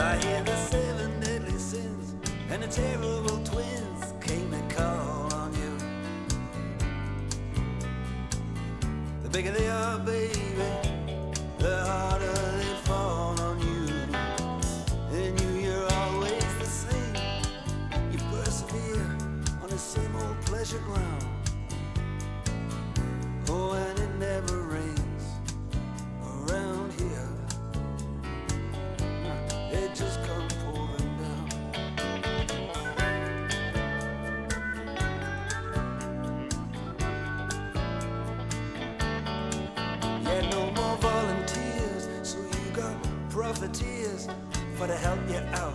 I hear the seven deadly sins and the terrible twins came to call on you. The bigger they are, baby, the harder they fall on you. And you're always the same. You persevere on the same old pleasure ground. Oh, and it never rains around here. It just comes pouring down. Yeah, no more volunteers, so you got profiteers for to help you out.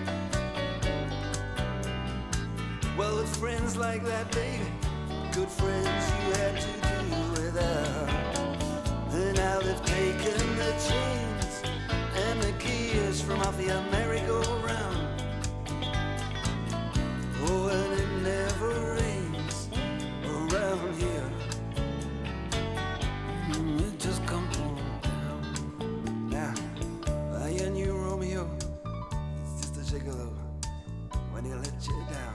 Well, with friends like that, baby, good friends you had to do without. And now they've taken the chains and the gears from off your merry-go-round. Oh, and it never rains around here. It just comes pouring down. Now, I and you, Romeo, it's just a gigolo when he let you down.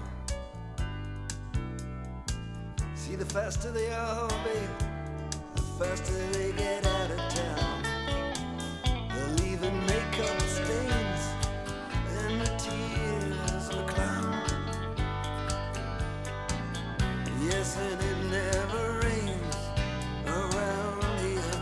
See, the faster they are, babe, the faster they get out of town. They'll even make up stains and the tears of a clown. Yes, and it never rains around here.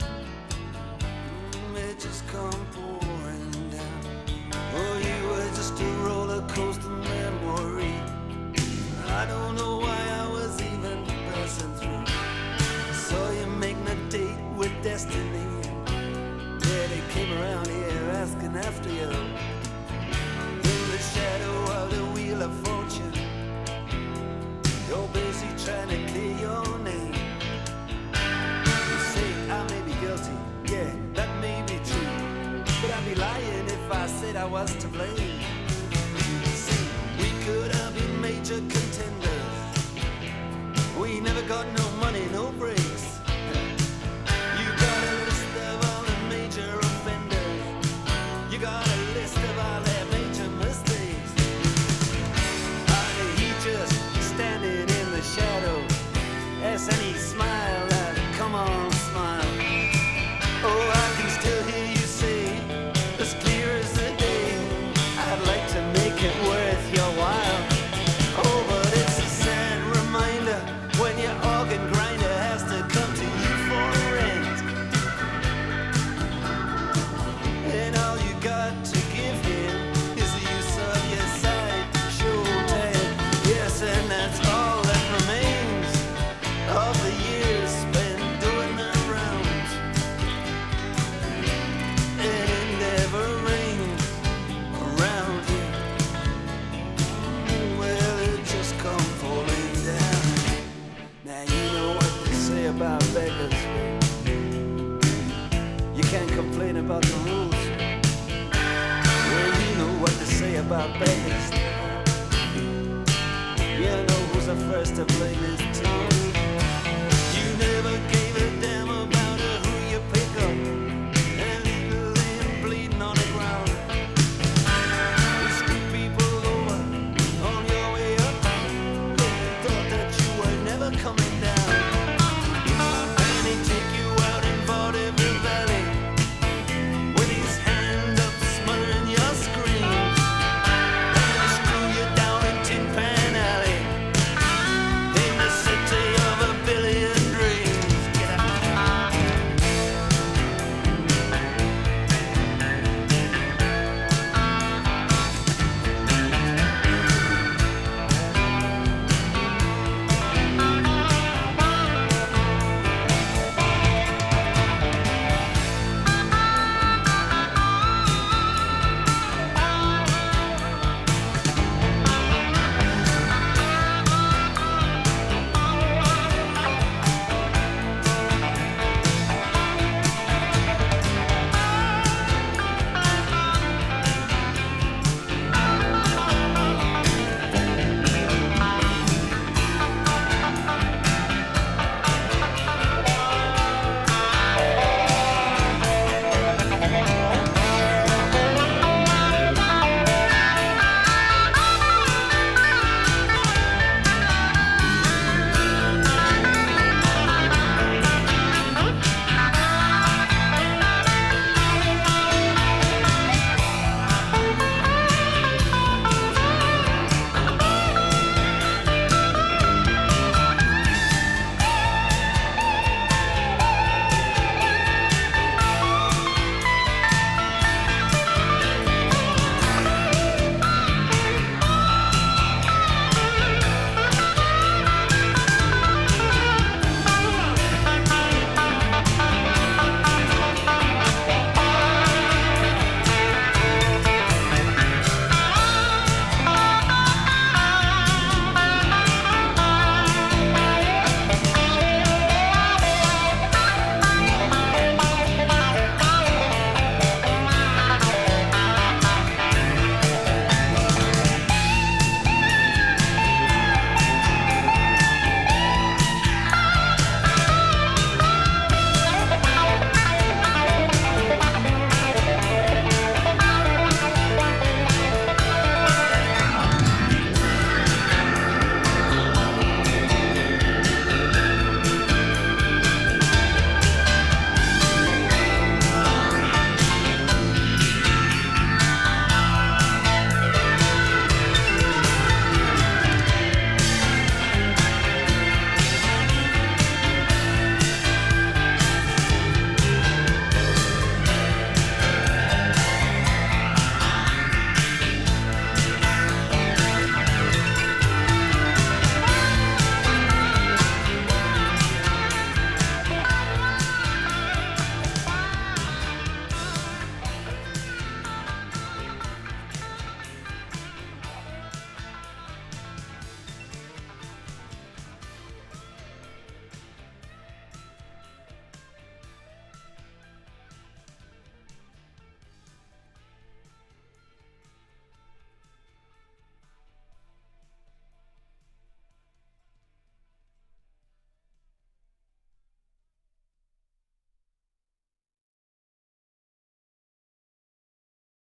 It just come pouring down. Oh, you were just a roller coaster memory. I don't know why I was even passing through. Saw you making a date with destiny. Yeah, they came around here asking after you. In the shadow of the wheel of fortune, you're busy trying to clear your name. You say I may be guilty, yeah, that may be true, but I'd be lying if I said I was to blame. See, we could have been major contenders. We never got no money, no breaks. You got a list of all the major offenders. You got a list of all their major mistakes. And he just standing in the shadow. Yes, and he smiled at it. Come on, smile. Oh, I can still hear you say, as clear as the day, I'd like to make it worth your while. Oh, but it's a sad reminder when your organ grinder has to come to you for rent. And all you got to give him is the use of your side shoulder. Yes, and that's all that remains of the years spent doing the rounds. And it never rains around here. Well, it just come falling down. Now you know what they say about beggars. You can't complain about the rules. Well, you know what they say about beggars. You know who's the first to blame it.